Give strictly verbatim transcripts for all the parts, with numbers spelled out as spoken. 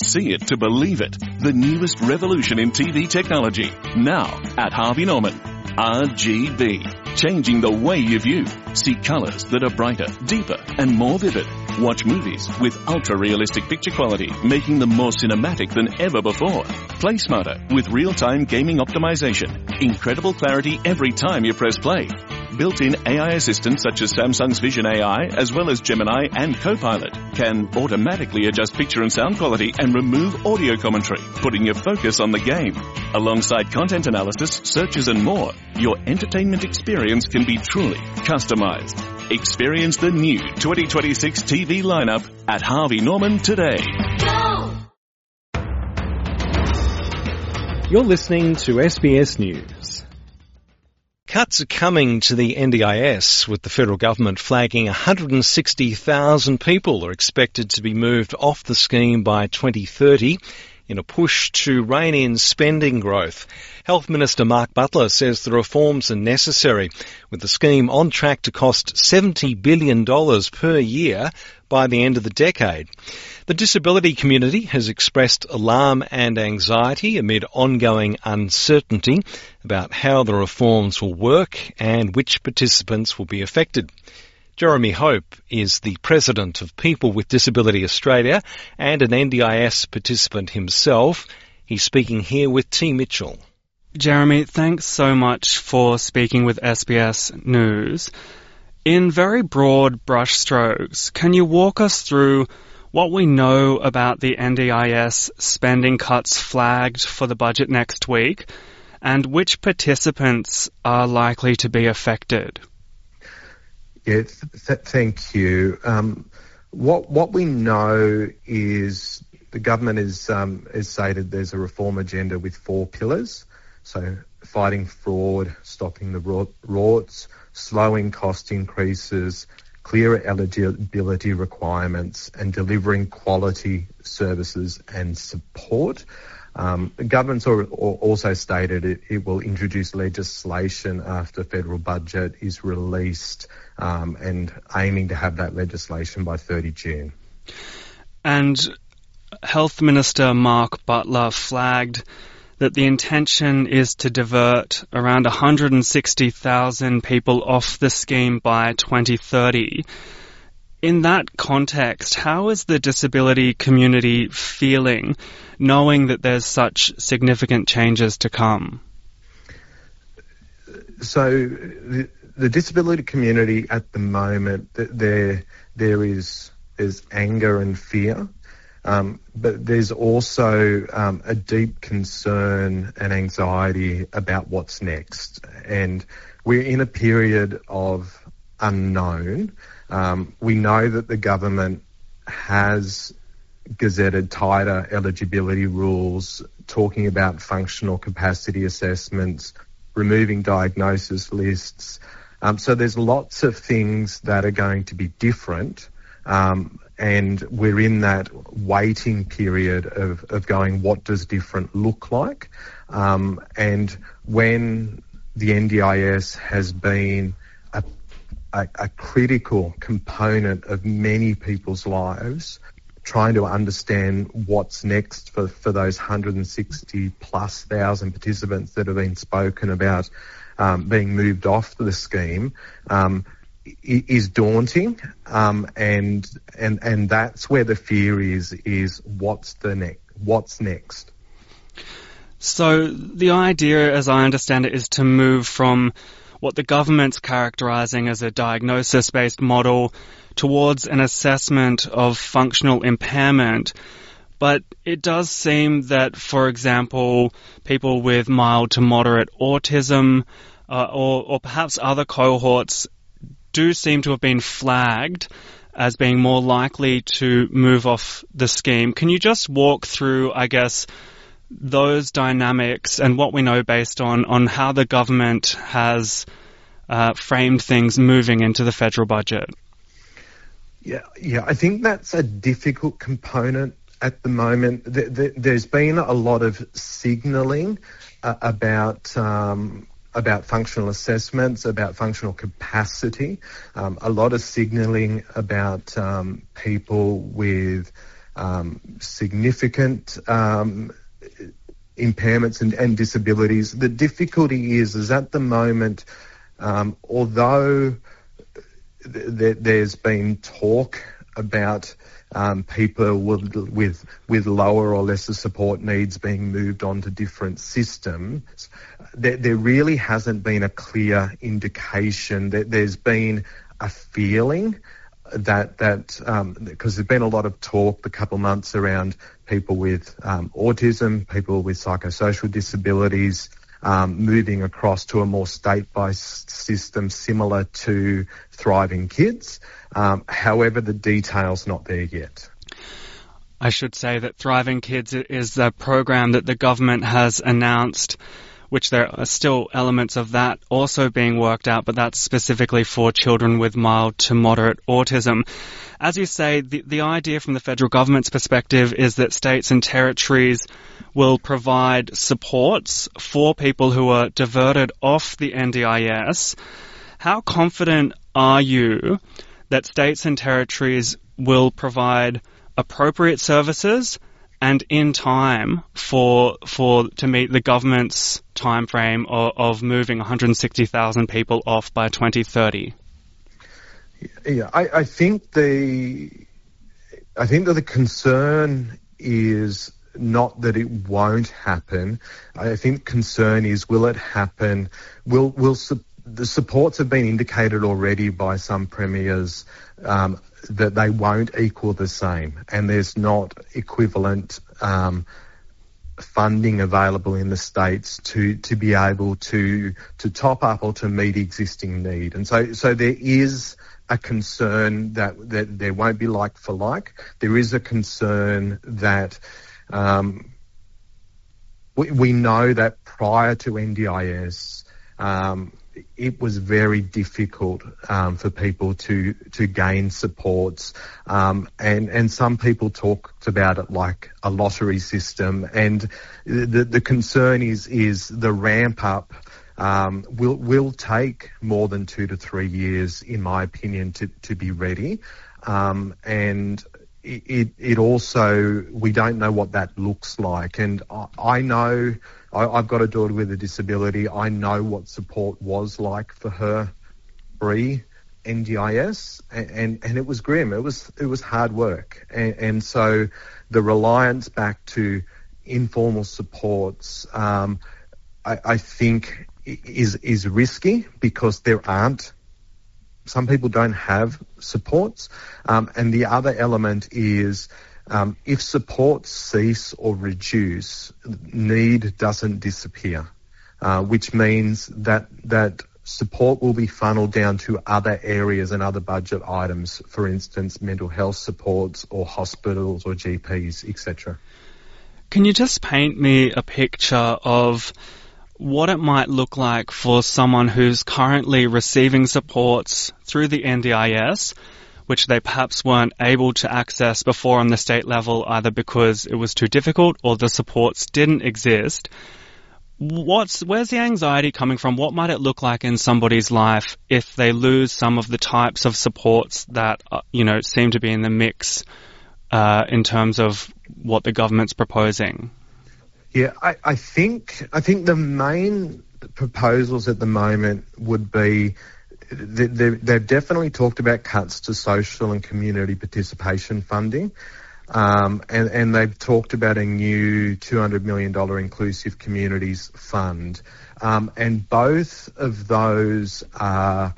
see it to believe it. The newest revolution in T V technology. Now at Harvey Norman. R G B. Changing the way you view. See colours that are brighter, deeper and more vivid. Watch movies with ultra-realistic picture quality, making them more cinematic than ever before. Play smarter with real-time gaming optimization. Incredible clarity every time you press play. Built-in A I assistants such as Samsung's Vision A I, as well as Gemini and Copilot, can automatically adjust picture and sound quality and remove audio commentary, putting your focus on the game. Alongside content analysis, searches and more, your entertainment experience can be truly customized. Experience the new twenty twenty-six T V lineup at Harvey Norman today. Go! You're listening to S B S News. Cuts are coming to the N D I S, with the federal government flagging one hundred sixty thousand people are expected to be moved off the scheme by twenty thirty in a push to rein in spending growth. Health Minister Mark Butler says the reforms are necessary, with the scheme on track to cost seventy billion dollars per year by the end of the decade. The disability community has expressed alarm and anxiety amid ongoing uncertainty about how the reforms will work and which participants will be affected. Jeremy Hope is the president of People with Disability Australia and an N D I S participant himself. He's speaking here with T. Mitchell. Jeremy, thanks so much for speaking with S B S News. In very broad brushstrokes, can you walk us through what we know about the N D I S spending cuts flagged for the budget next week, and which participants are likely to be affected? Yeah, th- thank you. Um, what what we know is the government is um, has stated there's a reform agenda with four pillars. So fighting fraud, stopping the rorts, slowing cost increases, clearer eligibility requirements, and delivering quality services and support. Um, the government's also stated it, it will introduce legislation after federal budget is released, um, and aiming to have that legislation by thirty June. And Health Minister Mark Butler flagged that the intention is to divert around one hundred sixty thousand people off the scheme by twenty thirty. In that context, how is the disability community feeling, knowing that there's such significant changes to come? So the, the disability community at the moment, there there is there's anger and fear, um, but there's also um, a deep concern and anxiety about what's next. And we're in a period of unknown. Um, we know that the government has gazetted tighter eligibility rules, talking about functional capacity assessments, removing diagnosis lists. Um, so there's lots of things that are going to be different, um, and we're in that waiting period of, of going, what does different look like? Um, and when the N D I S has been a A, a critical component of many people's lives, trying to understand what's next for, for those one hundred sixty plus thousand participants that have been spoken about um, being moved off the scheme, um, is daunting, um, and and and that's where the fear is is what's the next what's next. So the idea, as I understand it, is to move from what the government's characterising as a diagnosis-based model towards an assessment of functional impairment. But it does seem that, for example, people with mild to moderate autism uh, or, or perhaps other cohorts do seem to have been flagged as being more likely to move off the scheme. Can you just walk through, I guess, those dynamics and what we know based on, on how the government has uh, framed things moving into the federal budget? Yeah, yeah, I think that's a difficult component at the moment. There's been a lot of signalling uh, about um, about functional assessments, about functional capacity, um, a lot of signalling about um, people with um, significant um, impairments and, and disabilities. The difficulty is, is at the moment, um, although th- th- there's been talk about um, people with, with with lower or lesser support needs being moved on to different systems, there, there really hasn't been a clear indication. That there's been a feeling that that um, because there's been a lot of talk the couple of months around people with um, autism, people with psychosocial disabilities, um, moving across to a more state-based system similar to Thriving Kids. Um, however, the detail's not there yet. I should say that Thriving Kids is a program that the government has announced, which there are still elements of that also being worked out, but that's specifically for children with mild to moderate autism. As you say, the, the idea from the federal government's perspective is that states and territories will provide supports for people who are diverted off the N D I S. How confident are you that states and territories will provide appropriate services and in time for for to meet the government's timeframe of, of moving one hundred sixty thousand people off by twenty thirty? Yeah, I, I think the I think that the concern is not that it won't happen. I think concern is, will it happen? Will will su- the supports have been indicated already by some premiers um, that they won't equal the same, and there's not equivalent um, funding available in the states to to be able to to top up or to meet existing need. And so so there is a concern that that there won't be like for like. There is a concern that um, we, we know that prior to N D I S, um, it was very difficult um, for people to to gain supports, um, and and some people talked about it like a lottery system. And the the concern is is the ramp up um, will will take more than two to three years, in my opinion, to to be ready, um, and. It, it also, we don't know what that looks like. And I, I know, I, I've got a daughter with a disability. I know what support was like for her pre-N D I S, and, and, and it was grim. It was, it was hard work. And, and so the reliance back to informal supports, um, I, I think is, is risky because there aren't Some people don't have supports. Um, and the other element is um, if supports cease or reduce, need doesn't disappear, uh, which means that that support will be funneled down to other areas and other budget items, for instance, mental health supports or hospitals or G Ps, et cetera. Can you just paint me a picture of what it might look like for someone who's currently receiving supports through the N D I S, which they perhaps weren't able to access before on the state level, either because it was too difficult or the supports didn't exist? What's, where's the anxiety coming from? What might it look like in somebody's life if they lose some of the types of supports that, uh, you know, seem to be in the mix uh, in terms of what the government's proposing? Yeah, I, I think I think the main proposals at the moment would be they, they, they've definitely talked about cuts to social and community participation funding, um, and, and they've talked about a new two hundred million dollars inclusive communities fund, um, and both of those are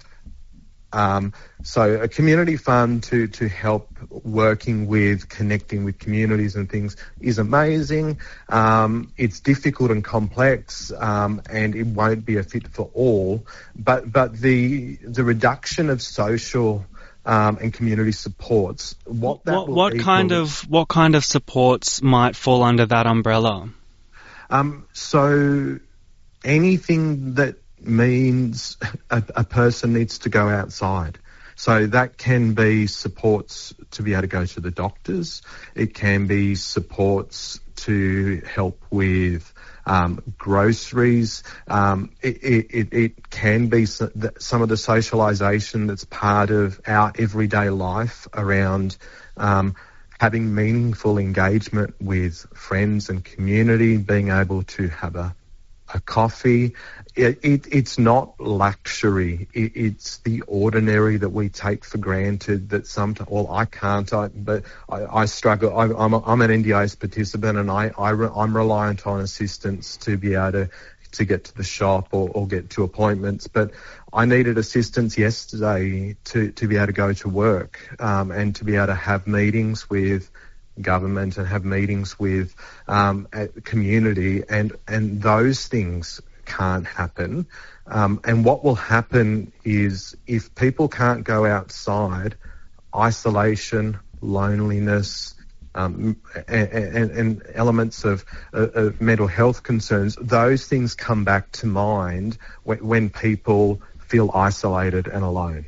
Um, so a community fund to, to help working with, connecting with communities and things is amazing. Um, it's difficult and complex, um, and it won't be a fit for all. But, but the, the reduction of social, um, and community supports, what that what, will what equal, kind of, what kind of supports might fall under that umbrella? Um, so anything that means a, a person needs to go outside. So that can be supports to be able to go to the doctors. It can be supports to help with um, groceries. Um, it, it, it can be some of the socialisation that's part of our everyday life around um, having meaningful engagement with friends and community, being able to have a, a coffee. It, it, it's not luxury. It, it's the ordinary that we take for granted that sometimes, well, I can't, I, but I, I struggle. I, I'm, a, I'm an N D I A S participant, and I, I re, I'm reliant on assistance to be able to, to get to the shop or, or get to appointments. But I needed assistance yesterday to, to be able to go to work um, and to be able to have meetings with government and have meetings with um, community, and, and those things can't happen. Um, and what will happen is if people can't go outside, isolation, loneliness, um, and, and, and elements of, of mental health concerns, those things come back to mind when, when people feel isolated and alone.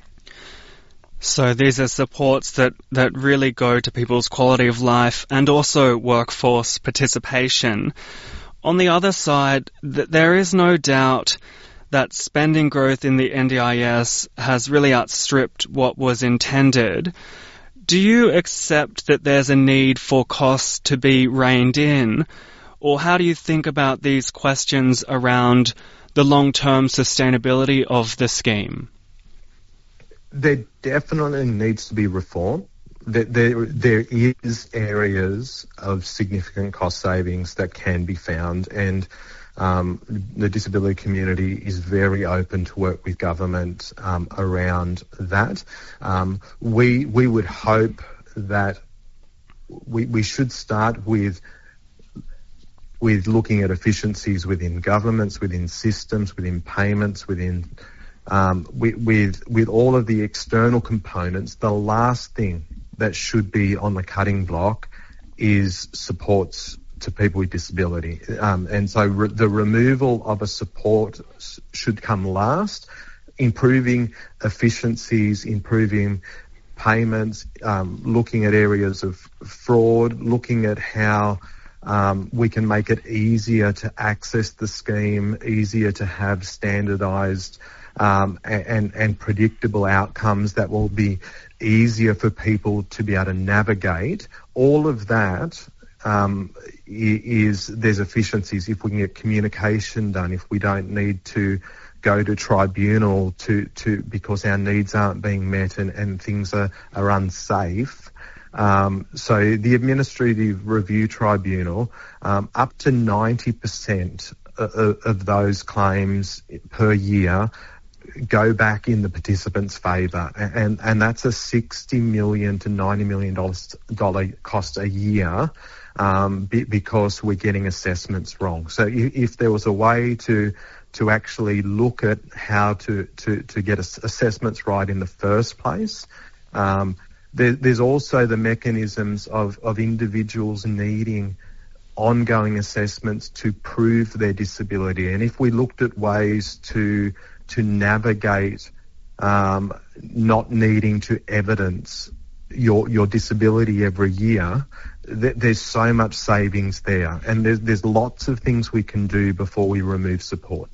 So these are supports that, that really go to people's quality of life and also workforce participation. On the other side, th- there is no doubt that spending growth in the N D I A S has really outstripped what was intended. Do you accept that there's a need for costs to be reined in? Or how do you think about these questions around the long-term sustainability of the scheme? There definitely needs to be reform. There, there, there is areas of significant cost savings that can be found, and um, the disability community is very open to work with government um, around that. Um, we we would hope that we we should start with with looking at efficiencies within governments, within systems, within payments, within um, with, with with all of the external components. The last thing that should be on the cutting block is supports to people with disability. Um, and so re- the removal of a support s- should come last. Improving efficiencies, improving payments, um, looking at areas of fraud, looking at how um, we can make it easier to access the scheme, easier to have standardised um, and, and predictable outcomes that will be easier for people to be able to navigate. All of that um, is, there's efficiencies if we can get communication done, if we don't need to go to tribunal to, to because our needs aren't being met and, and things are, are unsafe. Um, so the Administrative Review Tribunal, um, up to ninety percent of, of those claims per year go back in the participant's favour, and and that's a sixty million to ninety million dollars dollar cost a year, um, be, because we're getting assessments wrong. So if, if there was a way to to actually look at how to to to get assessments right in the first place, um, there, there's also the mechanisms of of individuals needing ongoing assessments to prove their disability, and if we looked at ways to to navigate um, not needing to evidence your your disability every year, th- there's so much savings there, and there's, there's lots of things we can do before we remove support.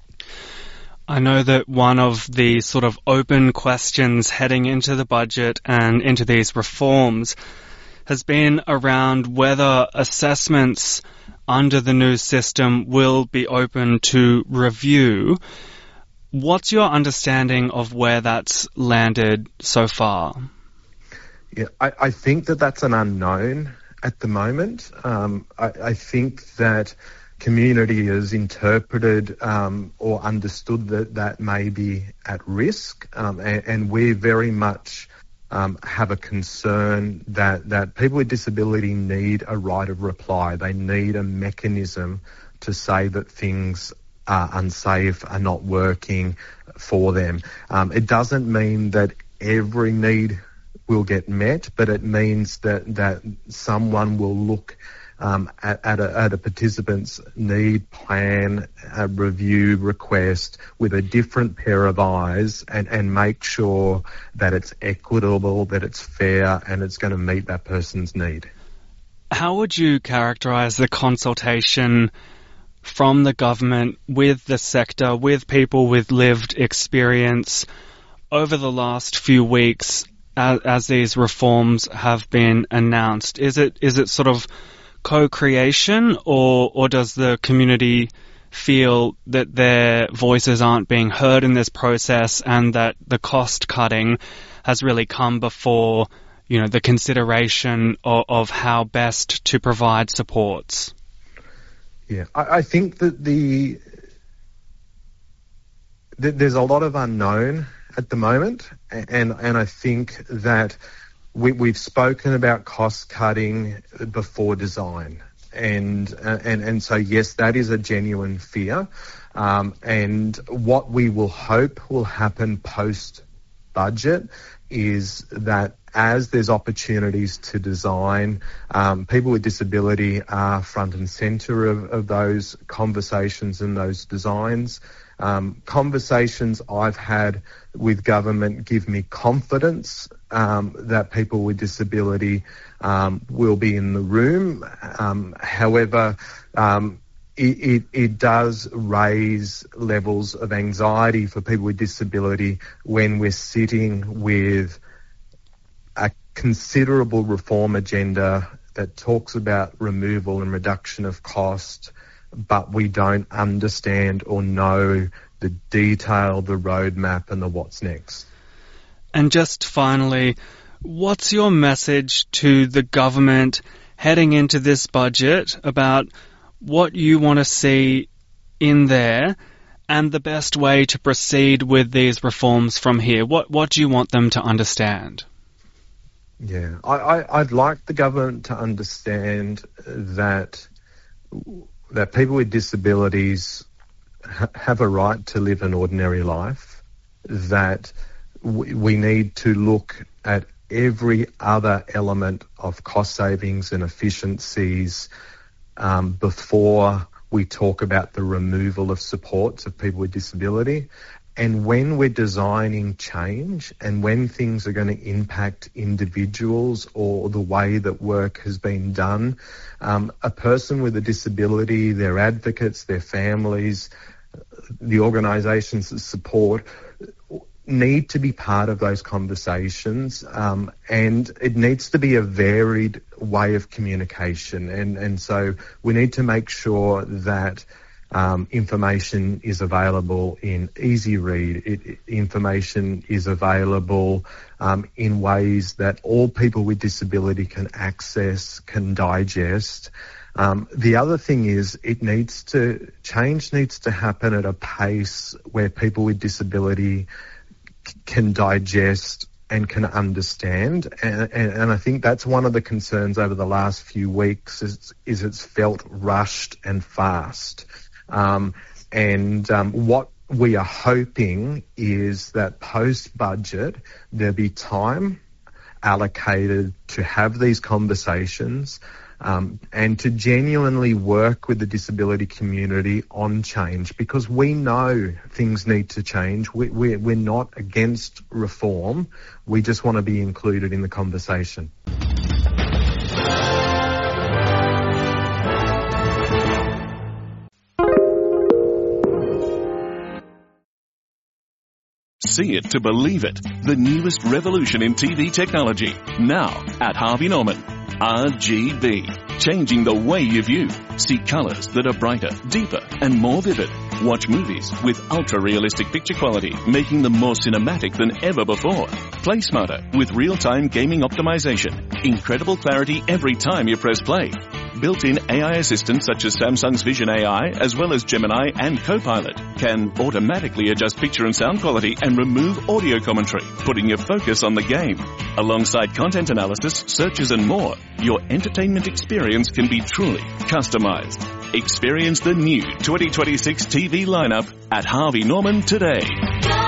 I know that one of the sort of open questions heading into the budget and into these reforms has been around whether assessments under the new system will be open to review. What's your understanding of where that's landed so far? Yeah, I, I think that that's an unknown at the moment. Um, I, I think that community has interpreted um, or understood that that may be at risk, um, and, and we very much um, have a concern that, that people with disability need a right of reply. They need a mechanism to say that things are unsafe, are not working for them. Um, it doesn't mean that every need will get met, but it means that, that someone will look um, at, at, a, at a participant's need, plan, a review request with a different pair of eyes and, and make sure that it's equitable, that it's fair, and it's going to meet that person's need. How would you characterise the consultation from the government with the sector, with people with lived experience over the last few weeks as, as these reforms have been announced? Is it is it sort of co-creation, or or does the community feel that their voices aren't being heard in this process, and that the cost cutting has really come before, you know, the consideration of, of how best to provide supports? Yeah, I, I think that the that there's a lot of unknown at the moment, and and I think that we, we've spoken about cost cutting before design, and and and so yes, that is a genuine fear, um, and what we will hope will happen post budget is that as there's opportunities to design, um, people with disability are front and centre of, of those conversations and those designs. Um, conversations I've had with government give me confidence um, that people with disability um, will be in the room. Um, however, um, it, it, it does raise levels of anxiety for people with disability when we're sitting with a considerable reform agenda that talks about removal and reduction of cost, but we don't understand or know the detail, the roadmap, and the what's next. And just finally, what's your message to the government heading into this budget about what you want to see in there and the best way to proceed with these reforms from here? What what do you want them to understand? Yeah, I, I, I'd like the government to understand that that people with disabilities ha- have a right to live an ordinary life, that w- we need to look at every other element of cost savings and efficiencies um, before we talk about the removal of supports of people with disability. And when we're designing change and when things are going to impact individuals or the way that work has been done, um, a person with a disability, their advocates, their families, the organisations that support need to be part of those conversations, um, and it needs to be a varied way of communication. And, and so we need to make sure that Um, information is available in easy read. It, it, information is available um, in ways that all people with disability can access, can digest. Um, the other thing is it needs to, change needs to happen at a pace where people with disability c- can digest and can understand. And, and, and I think that's one of the concerns over the last few weeks is, is it's felt rushed and fast. Um, and um, what we are hoping is that post-budget there'll be time allocated to have these conversations um, and to genuinely work with the disability community on change, because we know things need to change. We, we, we're not against reform. We just want to be included in the conversation. See it to believe it. The newest revolution in T V technology. Now at Harvey Norman. R G B. Changing the way you view. See colours that are brighter, deeper and more vivid. Watch movies with ultra-realistic picture quality, making them more cinematic than ever before. Play smarter with real-time gaming optimization. Incredible clarity every time you press play. Built-in A I assistants such as Samsung's Vision A I, as well as Gemini and Copilot, can automatically adjust picture and sound quality and remove audio commentary, putting your focus on the game. Alongside content analysis, searches and more, your entertainment experience can be truly customized. Experience the new twenty twenty-six T V lineup at Harvey Norman today.